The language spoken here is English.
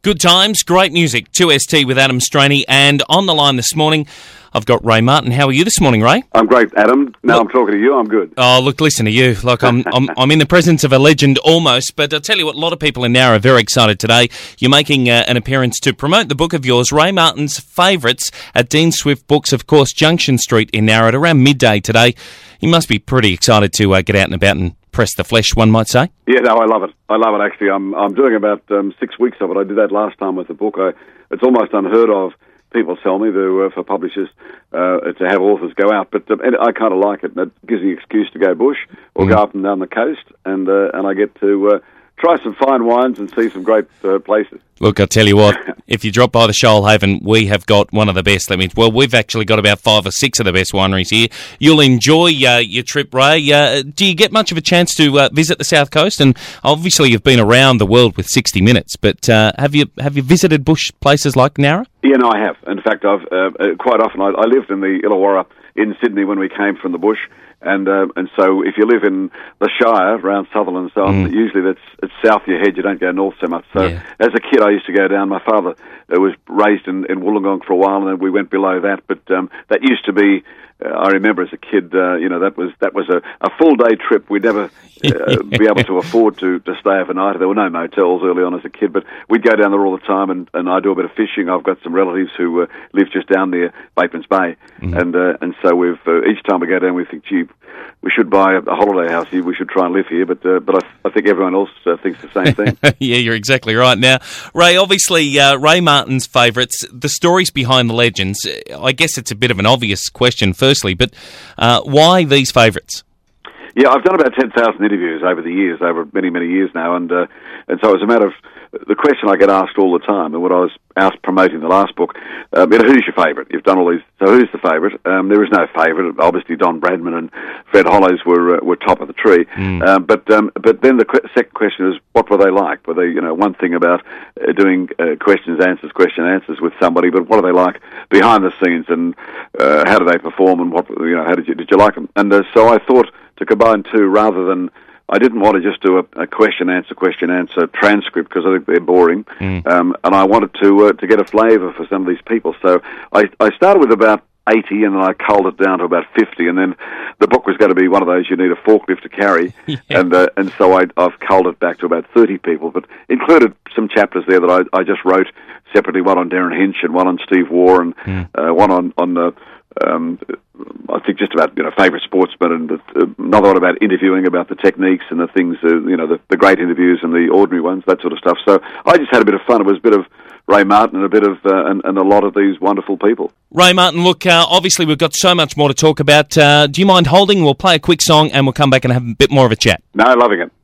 Good times, great music. 2ST with Adam Straney, and on the line this morning, I've got Ray Martin. How are you this morning, Ray? I'm great, Adam. Now I'm talking to you. I'm good. Oh, look, listen to you. Like I'm in the presence of a legend almost. But I'll tell you what, a lot of people in Nowra are very excited today. You're making an appearance to promote the book of yours, Ray Martin's Favourites, at Dean Swift Books, of course, Junction Street in Nowra, at around midday today. You must be pretty excited to get out and about and press the flesh, one might say. Yeah, no, I love it. I love it. Actually, I'm doing about 6 weeks of it. I did that last time with the book. It's almost unheard of. People tell me for publishers to have authors go out, but I kind of like it. It gives me an excuse to go bush or go up and down the coast, and I get to try some fine wines and see some great places. Look, I'll tell you what, if you drop by the Shoalhaven, we have got one of the best. We've actually got about 5 or 6 of the best wineries here. You'll enjoy your trip, Ray. Do you get much of a chance to visit the South Coast? And obviously you've been around the world with 60 Minutes, but have you visited bush places like Nowra? Yeah, no, I have. In fact, I've quite often, I lived in the Illawarra in Sydney when we came from the bush, and so if you live in the Shire, around Sutherland and so on, usually it's south of your head, you don't go north so much. So as a kid I used to go down. My father was raised in Wollongong for a while, and then we went below that, but that used to be, I remember as a kid, that was a full day trip. We'd never be able to afford to stay overnight. There were no motels early on as a kid, but we'd go down there all the time, and I do a bit of fishing. I've got some relatives who live just down there, Batemans Bay, and so we've each time we go down, we think, gee, we should buy a holiday house here. We should try and live here, but I think everyone else thinks the same thing. Yeah, you're exactly right. Now, Ray, obviously, Ray Martin's Favourites, the stories behind the legends. I guess it's a bit of an obvious question, firstly, but why these favourites? Yeah, I've done about 10,000 interviews over the years, over many, many years now, and so it's a matter of the question I get asked all the time, and when I was out promoting the last book, who's your favourite? You've done all these, so who's the favourite? There is no favourite. Obviously, Don Bradman and Fred Hollows were top of the tree, but then the second question is, what were they like? Were they, one thing about doing question answers with somebody, but what are they like behind the scenes, and how do they perform, and what, how did you like them? And so I thought to combine two rather than. I didn't want to just do a question answer transcript because I think they're boring, and I wanted to get a flavour for some of these people. So I started with about 80, and then I culled it down to about 50, and then the book was going to be one of those you need a forklift to carry, and so I've culled it back to about 30 people, but included some chapters there that I just wrote separately, one on Darren Hinch and one on Steve Waugh, and one on I think just about favourite sportsmen, and another one about interviewing, about the techniques and the things, the great interviews and the ordinary ones, that sort of stuff. So I just had a bit of fun. It was a bit of Ray Martin and a bit of and a lot of these wonderful people. Ray Martin, look, obviously we've got so much more to talk about. Do you mind holding? We'll play a quick song and we'll come back and have a bit more of a chat. No, loving it.